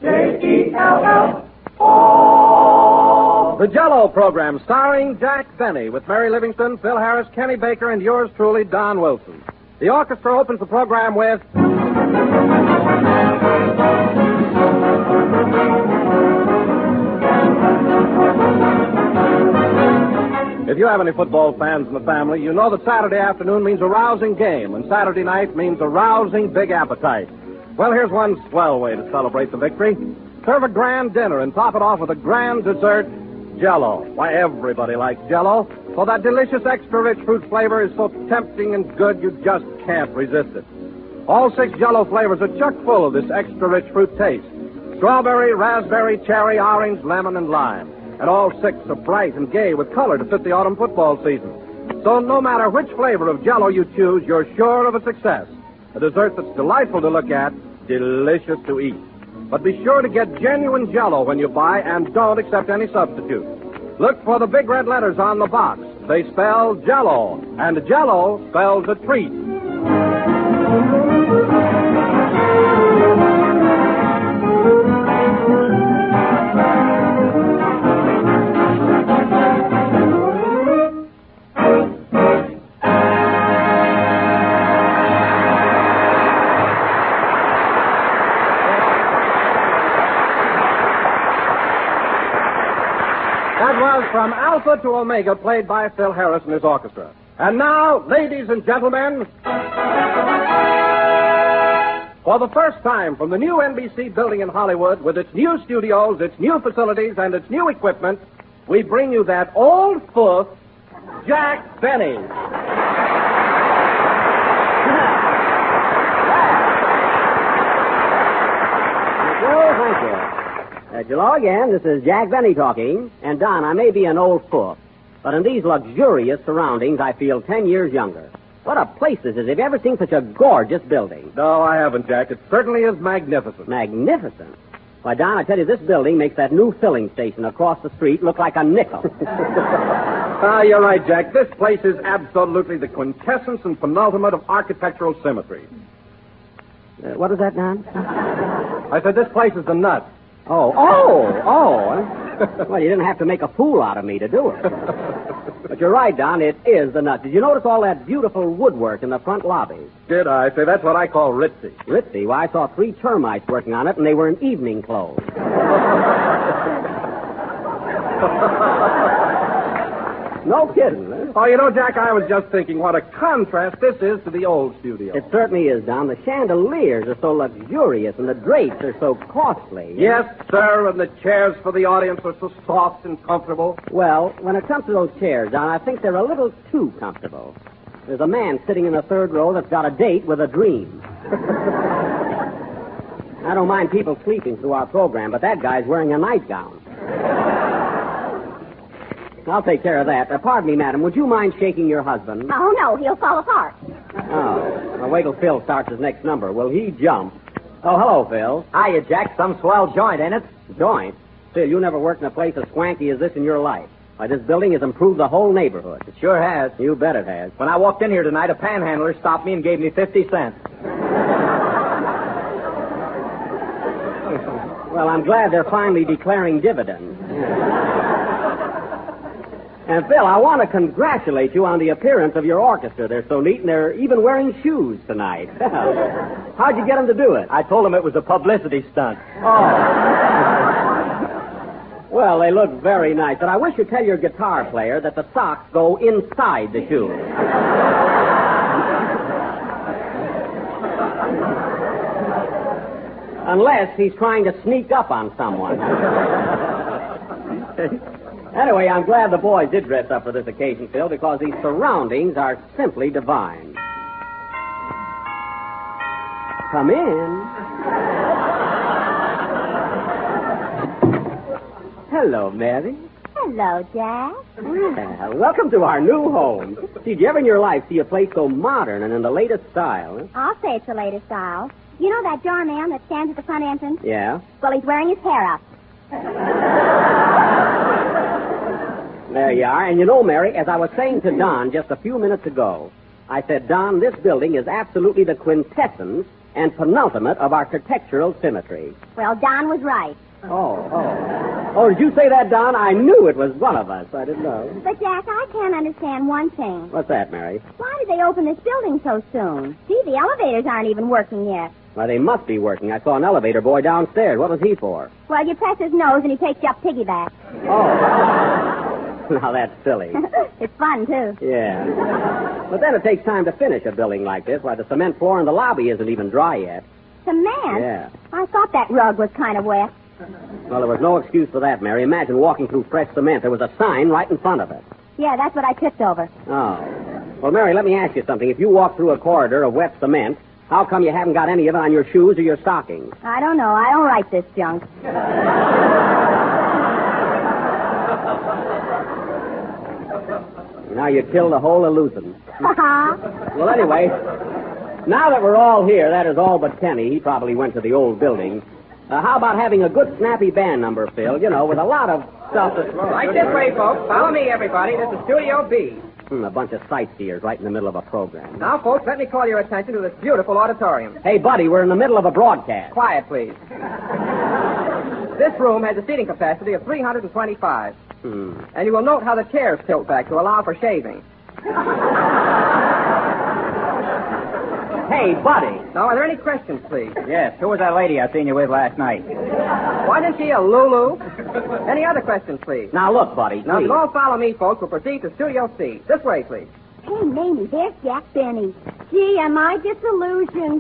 J-E-L-L-O. The Jell-O program, starring Jack Benny, with Mary Livingston, Phil Harris, Kenny Baker, and yours truly, Don Wilson. The orchestra opens the program with... If you have any football fans in the family, you know that Saturday afternoon means a rousing game, and Saturday night means a rousing big appetite. Well, here's one swell way to celebrate the victory. Serve a grand dinner and top it off with a grand dessert, Jell-O. Why, everybody likes Jell-O. So that delicious extra-rich fruit flavor is so tempting and good you just can't resist it. All 6 Jell-O flavors are chock full of this extra-rich fruit taste. Strawberry, raspberry, cherry, orange, lemon, and lime. And all 6 are bright and gay with color to fit the autumn football season. So no matter which flavor of Jell-O you choose, you're sure of a success. A dessert that's delightful to look at, delicious to eat. But be sure to get genuine Jell-O when you buy, and don't accept any substitute. Look for the big red letters on the box. They spell Jell-O, and Jell-O spells a treat. From Alpha to Omega, played by Phil Harris and his orchestra. And now, ladies and gentlemen, for the first time from the new NBC building in Hollywood, with its new studios, its new facilities, and its new equipment, we bring you that old foof, Jack Benny. Thank you. Hello again. This is Jack Benny talking. And, Don, I may be an old fool, but in these luxurious surroundings, I feel 10 years younger. What a place this is. Have you ever seen such a gorgeous building? No, I haven't, Jack. It certainly is magnificent. Magnificent? Why, Don, I tell you, this building makes that new filling station across the street look like a nickel. You're right, Jack. This place is absolutely the quintessence and penultimate of architectural symmetry. What is that, Don? I said this place is the nut. Oh. Well, you didn't have to make a fool out of me to do it. But you're right, Don, it is the nut. Did you notice all that beautiful woodwork in the front lobby? Did I? Say, that's what I call ritzy. Ritzy? Well, I saw 3 termites working on it, and they were in evening clothes. No kidding, huh? Oh, you know, Jack, I was just thinking what a contrast this is to the old studio. It certainly is, Don. The chandeliers are so luxurious, and the drapes are so costly. Yes, sir, and the chairs for the audience are so soft and comfortable. Well, when it comes to those chairs, Don, I think they're a little too comfortable. There's a man sitting in the 3rd row that's got a date with a dream. I don't mind people sleeping through our program, but that guy's wearing a nightgown. I'll take care of that. Pardon me, madam. Would you mind shaking your husband? Oh, no. He'll fall apart. Oh. Well, wait till Phil starts his next number. Will he jump? Oh, hello, Phil. Hiya, Jack. Some swell joint, ain't it? Joint? Phil, you never worked in a place as swanky as this in your life. Why, this building has improved the whole neighborhood. It sure has. You bet it has. When I walked in here tonight, a panhandler stopped me and gave me 50 cents. Well, I'm glad they're finally declaring dividends. And, Phil, I want to congratulate you on the appearance of your orchestra. They're so neat, and they're even wearing shoes tonight. How'd you get them to do it? I told them it was a publicity stunt. Oh. Well, they look very nice, but I wish you'd tell your guitar player that the socks go inside the shoes. Unless he's trying to sneak up on someone. Anyway, I'm glad the boys did dress up for this occasion, Phil, because these surroundings are simply divine. Come in. Hello, Mary. Hello, Jack. Well, welcome to our new home. Did you ever in your life see a place so modern and in the latest style? Huh? I'll say it's the latest style. You know that doorman that stands at the front entrance? Yeah? Well, he's wearing his hair up. There you are. And you know, Mary, as I was saying to Don just a few minutes ago, I said, Don, this building is absolutely the quintessence and penultimate of architectural symmetry. Well, Don was right. Oh, did you say that, Don? I knew it was one of us. I didn't know. But, Jack, I can't understand one thing. What's that, Mary? Why did they open this building so soon? Gee, the elevators aren't even working yet. Well, they must be working. I saw an elevator boy downstairs. What was he for? Well, you press his nose and he takes you up piggyback. Oh. Now, that's silly. It's fun, too. Yeah. But then it takes time to finish a building like this. Why, the cement floor in the lobby isn't even dry yet. Cement? Yeah. I thought that rug was kind of wet. Well, there was no excuse for that, Mary. Imagine walking through fresh cement. There was a sign right in front of it. Yeah, that's what I tripped over. Oh. Well, Mary, let me ask you something. If you walk through a corridor of wet cement, how come you haven't got any of it on your shoes or your stockings? I don't know. I don't like this junk. Now you killed the whole illusion. Well, anyway, now that we're all here, that is all but Kenny. He probably went to the old building. How about having a good, snappy band number, Phil? You know, with a lot of stuff that's... Right this way, folks. Follow me, everybody. This is Studio B. A bunch of sightseers right in the middle of a program. Now, folks, let me call your attention to this beautiful auditorium. Hey, buddy, we're in the middle of a broadcast. Quiet, please. This room has a seating capacity of 325. And you will note how the chairs tilt back to allow for shaving. Hey, buddy. Now, are there any questions, please? Yes. Who was that lady I seen you with last night? Wasn't she a Lulu? Any other questions, please? Now, look, buddy, Now, if please. you all follow me, folks, we'll proceed to Studio C. This way, please. Hey, Mamie, there's Jack Benny. Gee, am I disillusioned?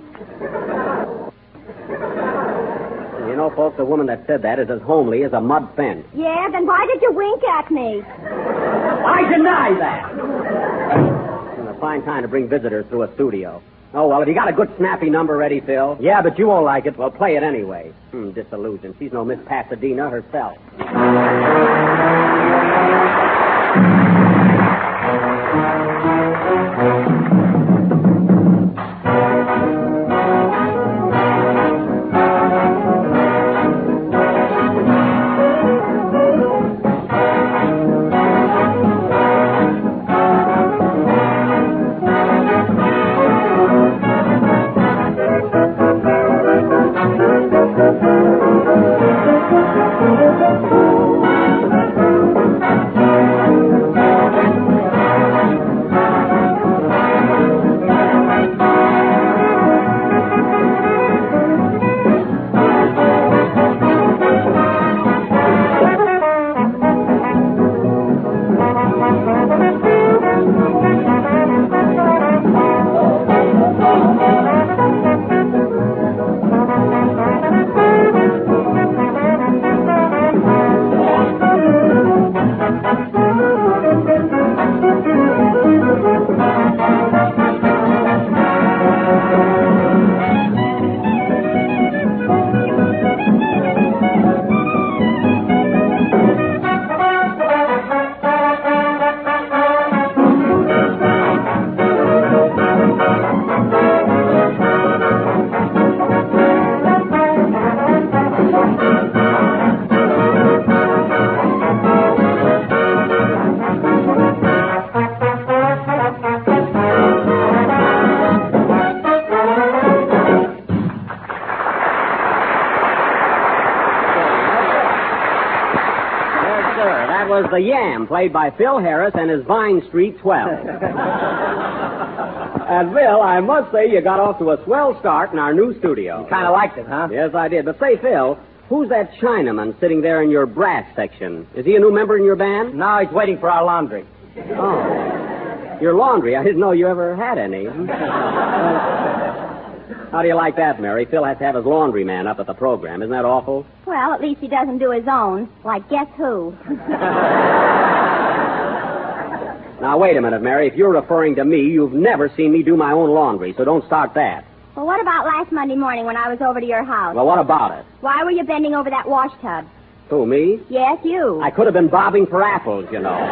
You know, folks, the woman that said that is as homely as a mud fence. Yeah, then why did you wink at me? I deny that! It's a fine time to bring visitors through a studio. Oh, well, have you got a good snappy number ready, Phil? Yeah, but you won't like it. Well, play it anyway. Disillusion. She's no Miss Pasadena herself. Was the Yam, played by Phil Harris and his Vine Street 12. And, Phil, I must say you got off to a swell start in our new studio. You kind of liked it, huh? Yes, I did. But say, Phil, who's that Chinaman sitting there in your brass section? Is he a new member in your band? No, he's waiting for our laundry. Oh. Your laundry? I didn't know you ever had any. How do you like that, Mary? Phil has to have his laundry man up at the program. Isn't that awful? Well, at least he doesn't do his own. Like, guess who? Now, wait a minute, Mary. If you're referring to me, you've never seen me do my own laundry, so don't start that. Well, what about last Monday morning when I was over to your house? Well, what about it? Why were you bending over that wash tub? Who, me? Yes, you. I could have been bobbing for apples, you know.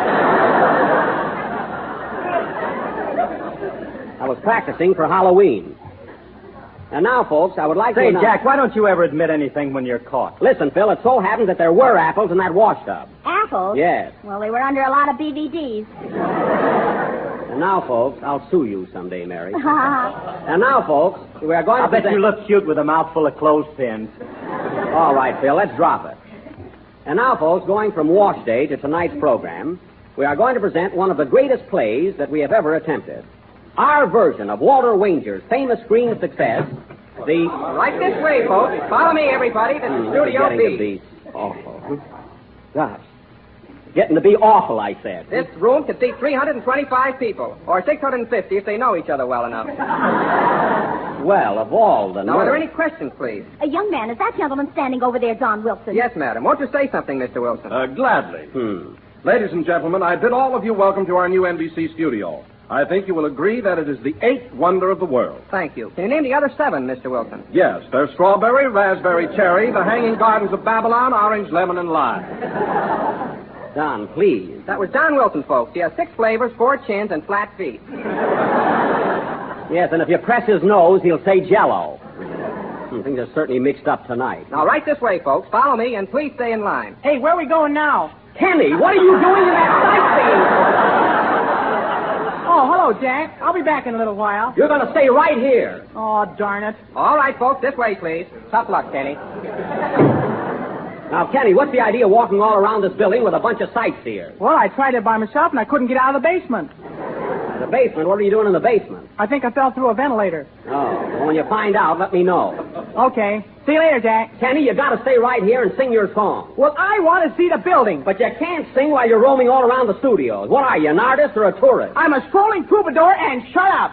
I was practicing for Halloween. And now, folks, I would like to... Say, Jack, why don't you ever admit anything when you're caught? Listen, Phil, it so happens that there were apples in that wash tub. Apples? Yes. Well, they were under a lot of BVDs. And And now, folks, I'll sue you someday, Mary. And now, folks, we are going I to bet present... you look cute with a mouthful of clothespins. All right, Phil, let's drop it. And now, folks, going from wash day to tonight's program, we are going to present one of the greatest plays that we have ever attempted. Our version of Walter Wanger's famous screen success, the... Right this way, folks. Follow me, everybody. This is Studio getting B. to be awful. Gosh. Getting to be awful, I said. This room can seat 325 people, or 650 if they know each other well enough. Well, of all the... Now, are there any questions, please? Young man, is that gentleman standing over there Don Wilson? Yes, madam. Won't you say something, Mr. Wilson? Gladly. Ladies and gentlemen, I bid all of you welcome to our new NBC studio. I think you will agree that it is the 8th wonder of the world. Thank you. Can you name the other 7, Mr. Wilson? Yes, they're strawberry, raspberry, cherry, the hanging gardens of Babylon, orange, lemon, and lime. Don, please. That was Don Wilson, folks. He has 6 flavors, 4 chins, and flat feet. Yes, and if you press his nose, he'll say Jell-O. Things are certainly mixed up tonight. Now, right this way, folks. Follow me, and please stay in line. Hey, where are we going now? Kenny, what are you doing in that sightseeing? Oh, hello, Jack. I'll be back in a little while. You're going to stay right here. Oh, darn it. All right, folks. This way, please. Tough luck, Kenny. Now, Kenny, what's the idea of walking all around this building with a bunch of sightseers? Well, I tried it by myself, and I couldn't get out of the basement. The basement? What are you doing in the basement? I think I fell through a ventilator. Oh, well, when you find out, let me know. Okay. See you later, Jack. Kenny, you got to stay right here and sing your song. Well, I want to see the building. But you can't sing while you're roaming all around the studios. What are you, an artist or a tourist? I'm a strolling troubadour, and shut up.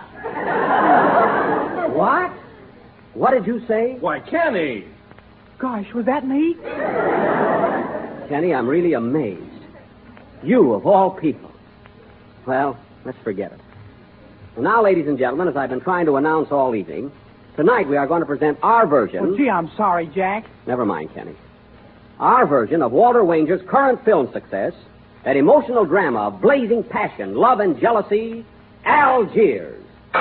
What? What did you say? Why, Kenny! Gosh, was that me? Kenny, I'm really amazed. You, of all people. Well, let's forget it. Well, now, ladies and gentlemen, as I've been trying to announce all evening, tonight we are going to present our version... Well, gee, I'm sorry, Jack. Never mind, Kenny. Our version of Walter Wanger's current film success, that emotional drama of blazing passion, love, and jealousy, Algiers.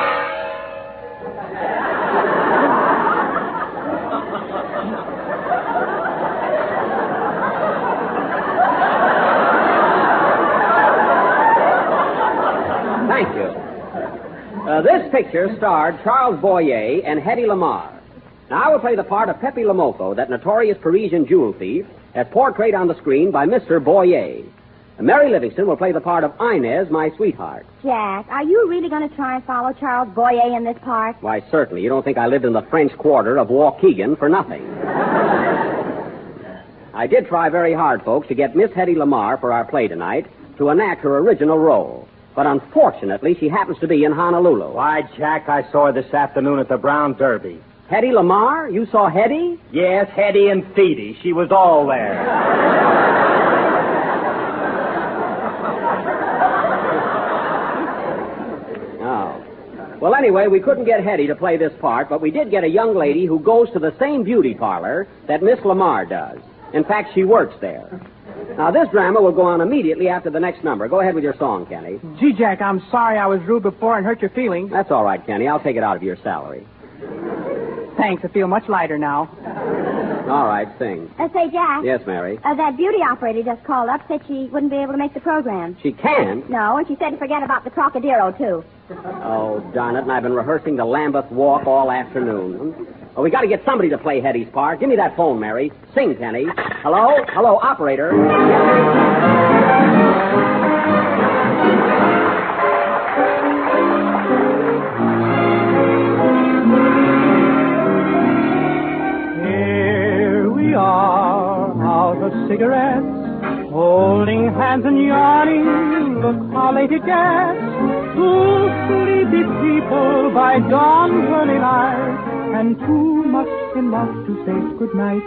Thank you. This picture starred Charles Boyer and Hedy Lamarr. Now, I will play the part of Pepe Lamoco, that notorious Parisian jewel thief, as portrayed on the screen by Mr. Boyer. And Mary Livingston will play the part of Inez, my sweetheart. Jack, are you really going to try and follow Charles Boyer in this part? Why, certainly. You don't think I lived in the French Quarter of Waukegan for nothing. I did try very hard, folks, to get Miss Hedy Lamarr for our play tonight to enact her original role. But unfortunately, she happens to be in Honolulu. Why, Jack, I saw her this afternoon at the Brown Derby. Hedy Lamarr? You saw Hedy? Yes, Hetty and Feedy. She was all there. Oh. Well, anyway, we couldn't get Hedy to play this part, but we did get a young lady who goes to the same beauty parlor that Miss Lamarr does. In fact, she works there. Now, this drama will go on immediately after the next number. Go ahead with your song, Kenny. Gee, Jack, I'm sorry I was rude before and hurt your feelings. That's all right, Kenny. I'll take it out of your salary. Thanks. I feel much lighter now. All right, sing. Say, Jack. Yes, Mary? That beauty operator just called up, said she wouldn't be able to make the program. She can't? No, and she said to forget about the Trocadero, too. Oh, darn it, and I've been rehearsing the Lambeth Walk all afternoon. Oh, we got to get somebody to play Hetty's part. Give me that phone, Mary. Sing, Kenny. Hello? Hello, operator. Here we are, out of cigarettes, holding hands and yarning. Look how late it gets. Two sleepy people by dawn's early light, and too much in love to say goodnight.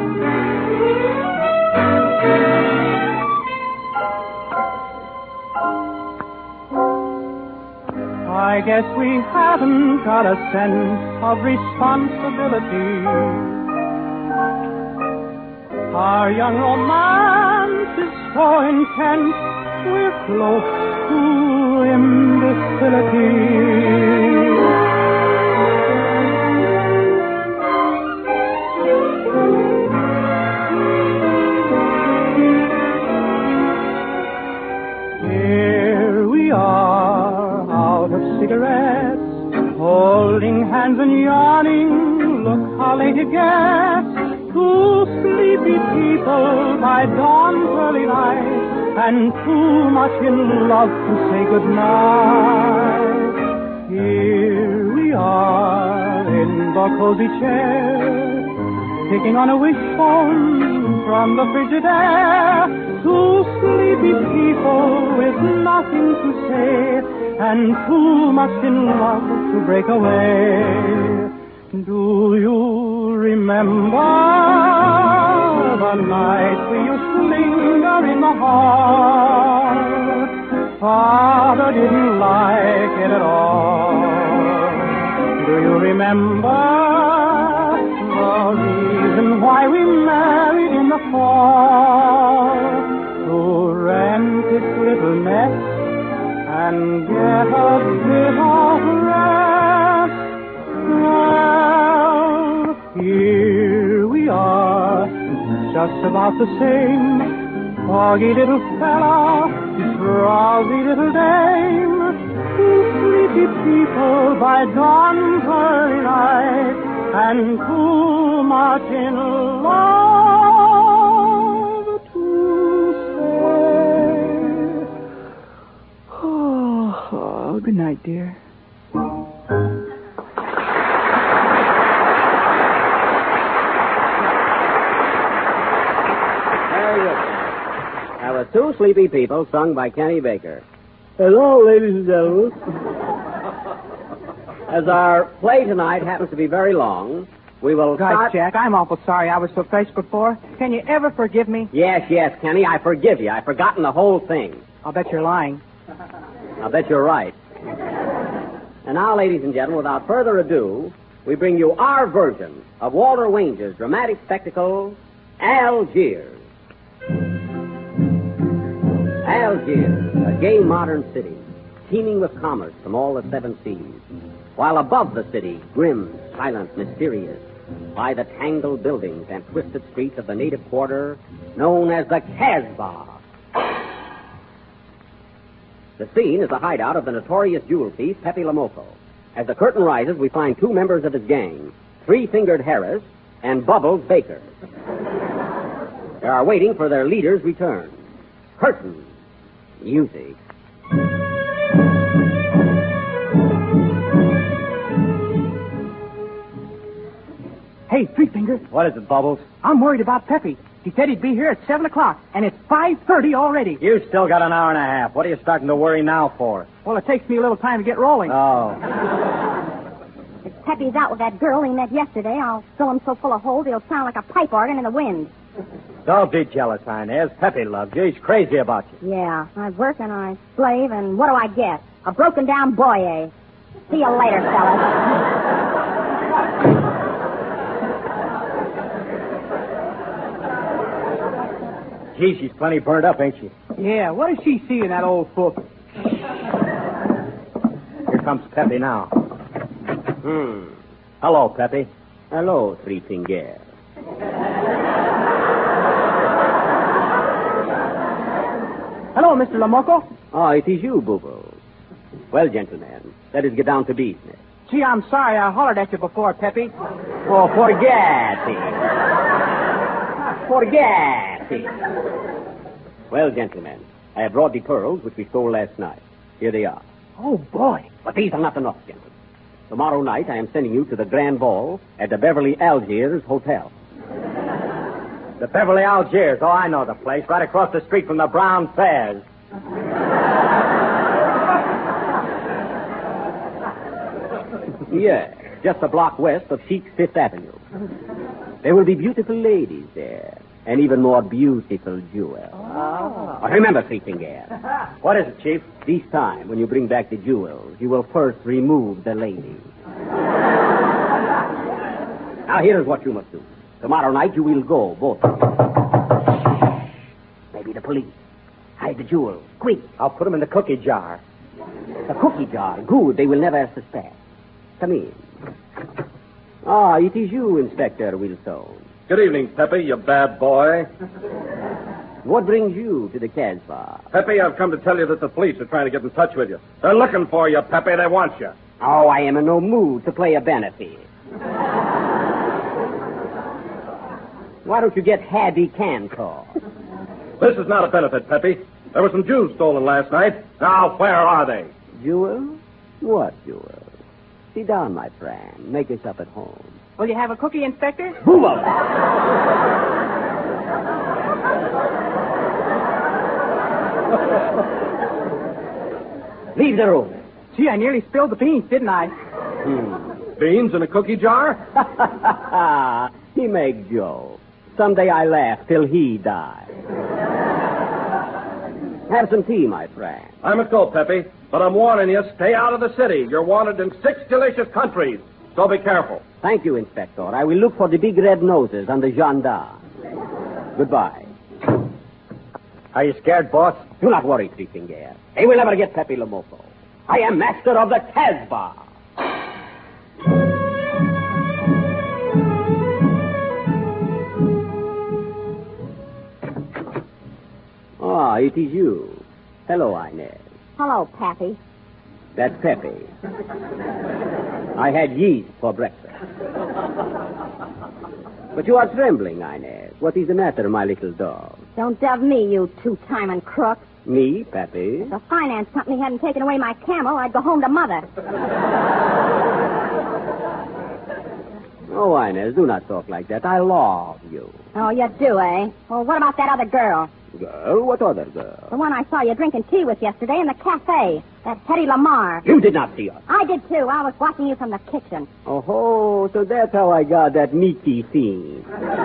I guess we haven't got a sense of responsibility. Our young romance is so intense, we're close to imbecility. sleepy people by dawn's early light, and too much in love to say goodnight. Here we are in the cozy chair, taking on a wishbone from the frigid air. Two sleepy people with nothing to say, and too much in love to break away. Do you remember the night we used to linger in the hall? Father didn't like it at all. Do you remember the reason why we married in the fall? To rent its little nest and get a bit of rest. Well, here we are, just about the same. Foggy little fella, drowsy little dame. Two sleepy people by dawn's early light, and too much in love to say. Oh, good night, dear. That was Two Sleepy People, sung by Kenny Baker. Hello, ladies and gentlemen. As our play tonight happens to be very long, we will Gosh, start... Jack, I'm awful sorry I was so fresh before. Can you ever forgive me? Yes, Kenny, I forgive you. I've forgotten the whole thing. I'll bet you're lying. I'll bet you're right. And now, ladies and gentlemen, without further ado, we bring you our version of Walter Wange's dramatic spectacle, Algiers. Algiers, a gay modern city, teeming with commerce from all the seven seas, while above the city, grim, silent, mysterious, lie the tangled buildings and twisted streets of the native quarter known as the Casbah. The scene is the hideout of the notorious jewel thief, Pepe Lamoco. As the curtain rises, we find two members of his gang, Three-Fingered Harris and Bubbles Baker. They are waiting for their leader's return. Curtain. Music. Hey, Three-Finger. What is it, Bubbles? I'm worried about Pepe. He said he'd be here at 7 o'clock, and it's 5:30 already. You still got an hour and a half. What are you starting to worry now for? Well, it takes me a little time to get rolling. Oh. If Pepe's out with that girl he met yesterday, I'll fill him so full of holes he'll sound like a pipe organ in the wind. Don't be jealous, Inez. Pepe loves you. He's crazy about you. Yeah, I work and I slave, and what do I get? A broken-down boy, eh? See you later, fellas. Gee, she's plenty burnt up, ain't she? Yeah, what does she see in that old foot? Here comes Pepe now. Hello, Pepe. Hello, Three-Finger. Hello, Mr. Lamoco. Oh, it is you, Bubbles. Well, gentlemen, let us get down to business. Gee, I'm sorry I hollered at you before, Pepe. Oh, forget it. Forget it. Well, gentlemen, I have brought the pearls which we stole last night. Here they are. Oh, boy. But these are not enough, gentlemen. Tomorrow night I am sending you to the Grand Ball at the Beverly Algiers Hotel. The Beverly Algiers. Oh, I know the place. Right across the street from the Brown Fez. Yes, just a block west of Sheik's Fifth Avenue. There will be beautiful ladies there, and even more beautiful jewels. Oh. But remember, Three-Finger. What is it, Chief? This time, when you bring back the jewels, you will first remove the ladies. Now, here's what you must do. Tomorrow night, you will go, both of you. Maybe the police. Hide the jewels, quick. I'll put them in the cookie jar. The cookie jar. Good. They will never suspect. Come in. Ah, it is you, Inspector Wilson. Good evening, Pepe, you bad boy. What brings you to the Casbah? Pepe, I've come to tell you that the police are trying to get in touch with you. They're looking for you, Pepe. They want you. Oh, I am in no mood to play a benefit. Why don't you get Hattie Cantor? This is not a benefit, Peppy. There were some jewels stolen last night. Now, where are they? Jewels? What jewels? Sit down, my friend. Make us up at home. Will you have a cookie, Inspector? Move up! Leave the room. Gee, I nearly spilled the beans, didn't I? Beans in a cookie jar? He make jokes. Someday I laugh till he dies. Have some tea, my friend. I must go, Peppy, but I'm warning you, stay out of the city. You're wanted in 6 delicious countries, so be careful. Thank you, Inspector. I will look for the big red noses and the gendarmes. Goodbye. Are you scared, boss? Do not worry, Three Finger. They will never get Pepe Lomoso. I am master of the Casbah. Ah, it is you. Hello, Inez. Hello, Pappy. That's Pepe. I had yeast for breakfast. But you are trembling, Inez. What is the matter, my little dog? Don't dove me, you two-timing crook. Me, Pepe? If the finance company hadn't taken away my camel, I'd go home to Mother. Oh, Inez, do not talk like that. I love you. Oh, you do, eh? Well, what about that other girl? Girl? What other girl? The one I saw you drinking tea with yesterday in the cafe. That Hetty Lamar. You did not see her. I did, too. I was watching you from the kitchen. Oh, so that's how I got that meaty scene.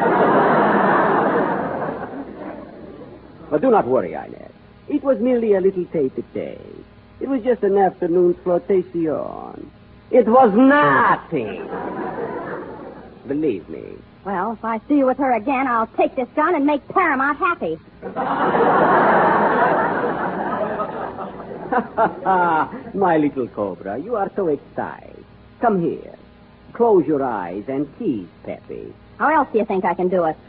But do not worry, Inez. It was merely a little tete-a-tete. It was just an afternoon flirtation. It was nothing. Believe me. Well, if I see you with her again, I'll take this gun and make Paramount happy. My little cobra, you are so excited. Come here. Close your eyes and tease Pepe. How else do you think I can do it?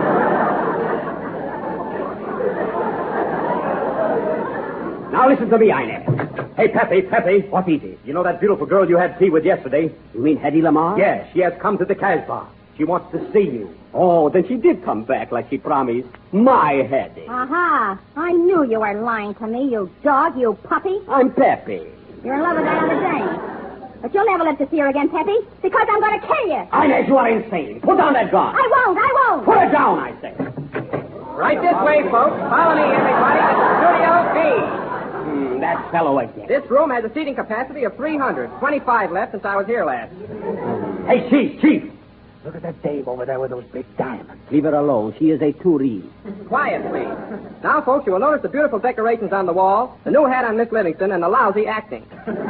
Now listen to me, Inez. Hey, Pepe. What is it? You know that beautiful girl you had tea with yesterday? You mean Hetty Lamar? Yes, she has come to the Casbah. She wants to see you. Oh, then she did come back like she promised. My Hetty. Aha. I knew you were lying to me, you dog, you puppy. I'm Pepe. You're in love with that other dame. But you'll never live to see her again, Pepe, because I'm going to kill you. Inez, you are insane. Put down that gun. I won't. Put it down, I say. Right this way, folks. Follow me, everybody, to Studio B. That fellow again. This room has a seating capacity of 300. 25 left since I was here last. Hey, Chief. Look at that dame over there with those big diamonds. Leave her alone. She is a tourist. Quiet, please. Now, folks, you will notice the beautiful decorations on the wall, the new hat on Miss Livingston, and the lousy acting.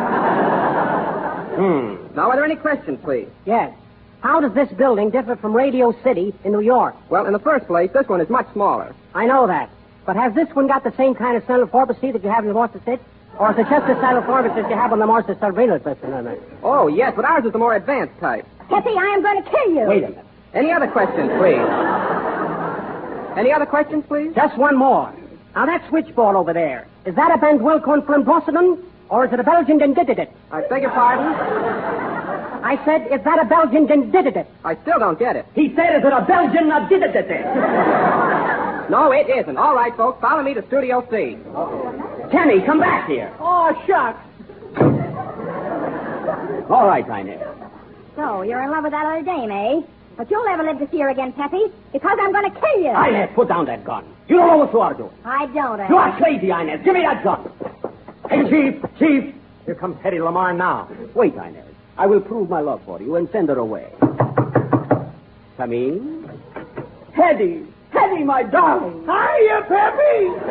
Now, are there any questions, please? Yes. How does this building differ from Radio City in New York? Well, in the first place, this one is much smaller. I know that. But has this one got the same kind of central pharmacy that you have in the Worcester? Or is it just the central pharmacy that you have on the Worcester Surveillance system? Oh, yes, but ours is the more advanced type. Pepe, I am going to kill you. Wait a minute. Any other questions, please? Any other questions, please? Just one more. Now, that switchboard over there, is that a Ben Wilcorn from Boston? Or is it a Belgian that did it? I beg your pardon? I said, is that a Belgian that did it? I still don't get it. He said, is it a Belgian that did it? No, it isn't. All right, folks, follow me to Studio C. Kenny, come back here. Oh, shucks. All right, Inez. So, you're in love with that other dame, eh? But you'll never live to see her again, Pepe, because I'm going to kill you. Inez, put down that gun. You don't know what you are doing. I don't, eh? You are crazy, Inez. Give me that gun. Hey, Chief. Here comes Hetty Lamar now. Wait, Inez. I will prove my love for you and send her away. Come in. Hetty, my darling. Hiya, Pepe!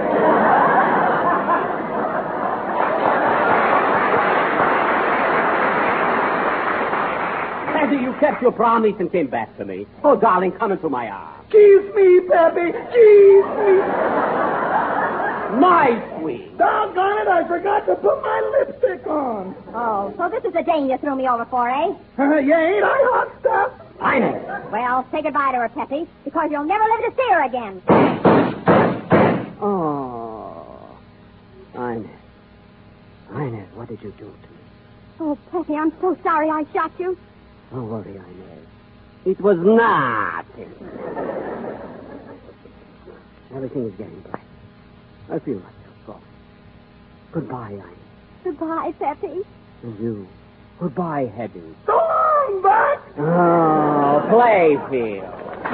Hetty, you kept your promise and came back to me. Oh, darling, come into my arms. Kiss me, Pepe. Kiss me. My sweet. Doggone it, I forgot to put my lipstick on. Oh, so this is the dame you threw me over for, eh? Yeah, ain't I hot stuff? Inez. Well, say goodbye to her, Pepe, because you'll never live to see her again. Oh. Inez, what did you do to me? Oh, Pepe, I'm so sorry I shot you. Don't worry, Inez. It was not. Everything is getting bright. I feel myself falling. Goodbye, Ine. Goodbye, Peppy. And you. Goodbye, Hetty. So long, Buck. Oh, Playfield.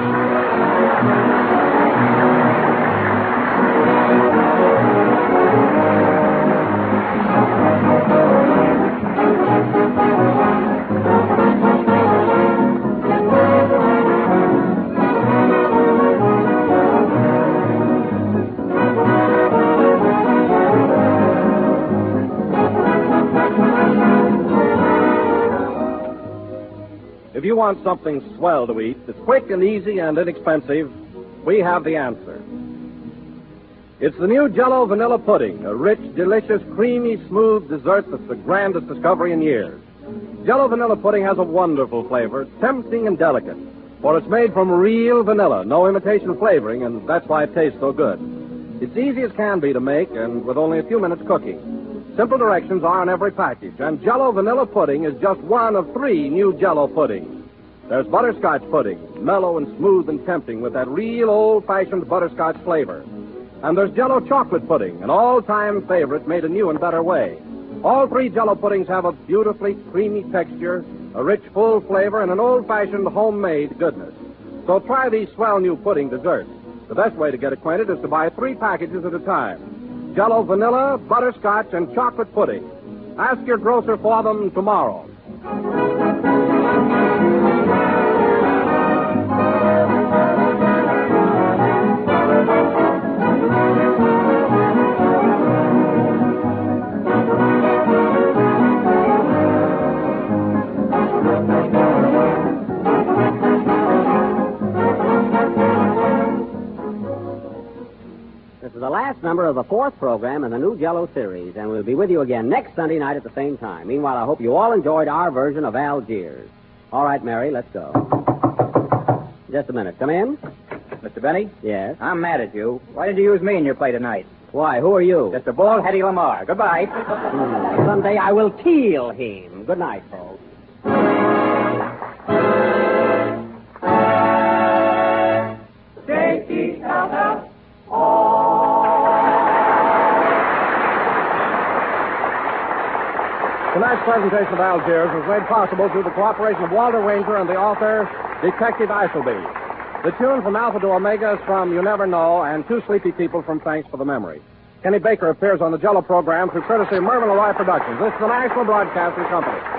If you want something swell to eat that's quick and easy and inexpensive, we have the answer. It's the new Jell-O Vanilla Pudding, a rich, delicious, creamy, smooth dessert that's the grandest discovery in years. Jell-O Vanilla Pudding has a wonderful flavor, tempting and delicate, for it's made from real vanilla, no imitation flavoring, and that's why it tastes so good. It's easy as can be to make, and with only a few minutes cooking. Simple directions are on every package, and Jell-O Vanilla Pudding is just one of 3 new Jell-O puddings. There's butterscotch pudding, mellow and smooth and tempting with that real old-fashioned butterscotch flavor. And there's Jell-O Chocolate Pudding, an all-time favorite made a new and better way. All 3 Jell-O puddings have a beautifully creamy texture, a rich, full flavor, and an old-fashioned homemade goodness. So try these swell new pudding desserts. The best way to get acquainted is to buy 3 packages at a time. Jell-O Vanilla, Butterscotch, and Chocolate Pudding. Ask your grocer for them tomorrow. This is the last number of the 4th program in the new Jell-O series, and we'll be with you again next Sunday night at the same time. Meanwhile, I hope you all enjoyed our version of Algiers. All right, Mary, let's go. Just a minute. Come in. Mr. Benny? Yes? I'm mad at you. Why did you use me in your play tonight? Why, who are you? Just a bald Hetty Lamar. Goodbye. Someday I will teal him. Good night, folks. Take these out. Tonight's presentation of Algiers was made possible through the cooperation of Walter Wanger and the author, Detective Isleby. The tune from Alpha to Omega is from You Never Know and Two Sleepy People from Thanks for the Memory. Kenny Baker appears on the Jell-O program through courtesy of Mervyn LeRoy Productions. This is the National Broadcasting Company.